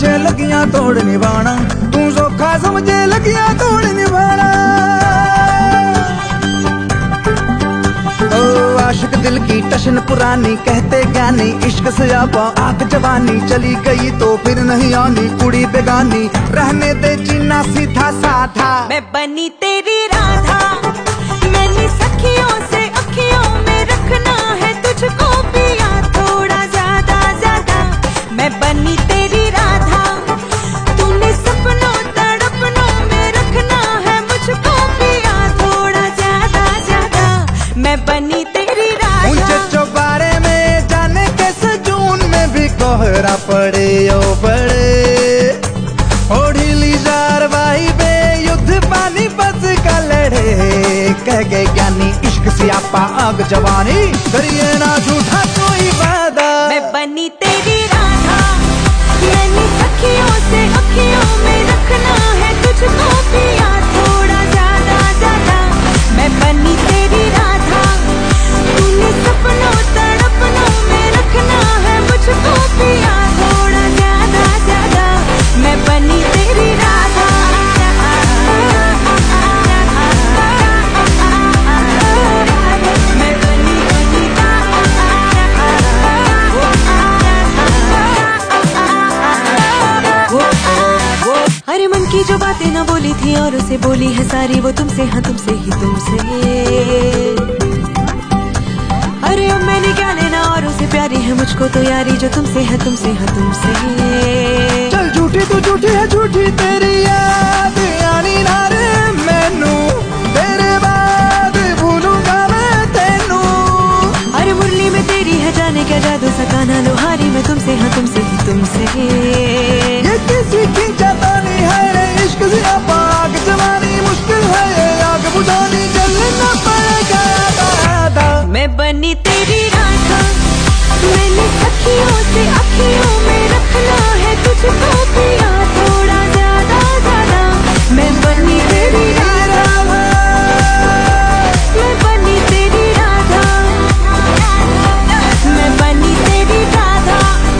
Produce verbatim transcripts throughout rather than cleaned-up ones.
समझे लगियां तोड़ निभाना, तू सोखा समझे लगियां तोड़ निभाना। ओ आशिक दिल की टशन पुरानी, कहते ज्ञानी इश्क से आपा आग जवानी, चली गई तो फिर नहीं आनी कुड़ी बेगानी, रहने दे जीना सीधा साधा। मैं बनी तेरी राधा, मैंने सखियों से अखियों में रखना है तुझको पिया थोड़ा ज्यादा ज्यादा। मैं बनी तेरी राधा, तूने सपनों तड़पनों में रखना है मुझको पिया थोड़ा ज्यादा ज्यादा। मैं बनी तेरी राधा। ऊंचे चौबारे में जाने कैसे जून में भी कोहरा पड़े ओ पड़े, ओढ़ी जार बे युद्ध पानी बस का लड़े, कह गए ज्ञानी इश्क से आपा आग जवानी, करिए ना झूठा कोई वादा। मैं बनी तेरी राधा, मैंने सखियों से अखियों में रखना है तुझको पिया थोड़ा ज्यादा ज्यादा। मैं बनी तेरी राधा, तूने सपनों तड़पनों में रखना है मुझको पिया थोड़ा ज्यादा ज्यादा। मैं बनी तेरी राधा। मैं बनी बनी अरे मन की जो बातें ना बोली थी और उसे बोली है सारी, वो तुमसे हाँ तुमसे ही तुमसे। अरे अब मैंने क्या लेना और उसे प्यारी है मुझको तो यारी, जो तुमसे है तुमसे हाँ तुमसे। चल झूठी तू झूठी है झूठी तेरी याद आनी ना रे मैनू, तेरे बाद भूलूंगा मैं तेनू। अरे मुरली में तेरी है जाने क्या जादू, सकाना लोहारी में तुमसे हाँ तुमसे ही तुमसे। ये किसी की जवानी है रे इश्क से आपा आग जवानी, मुश्किल है ये आग बुझानी, जलना पड़ेगा आधा। मैं बनी तेरी राधा, मैंने सखियों से अखियों में रखना है तुझको पिया थोड़ा ज्यादा ज्यादा। मैं बनी तेरी राधा, मैं बनी तेरी राधा, मैं बनी तेरी राधा।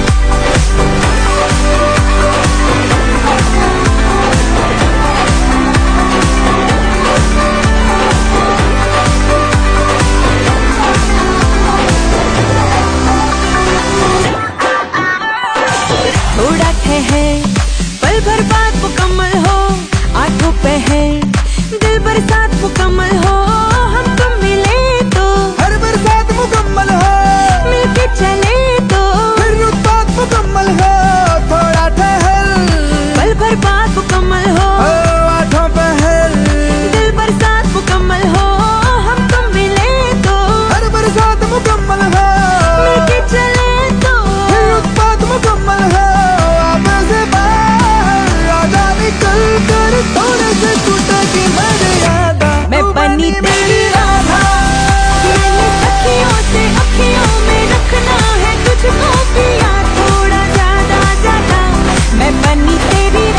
थोड़ा ठहर पल भर बाद मुकम्मल हो, आंखों पे है दिल बरसात मुकम्मल हो, हम तुम मिले तो हर बरसात मुकम्मल हो, मिलके चले तो फिर रुत बात मुकम्मल हो। थोड़ा ठहर पल भर बाद मुकम्मल हो, ओ आठों पहल दिल बरसात मुकम्मल हो, हम तुम मिले तो हर बरसात मुकम्मल हो, मिलके चले तो फिर रुत बात मुकम्मल हो। थोड़े से टूटेगी मर्यादा। मैं बनी तेरी राधा, मैंने सखियों से अखियों में रखना है तुझको पिया थोड़ा ज्यादा ज्यादा। मैं बनी तेरी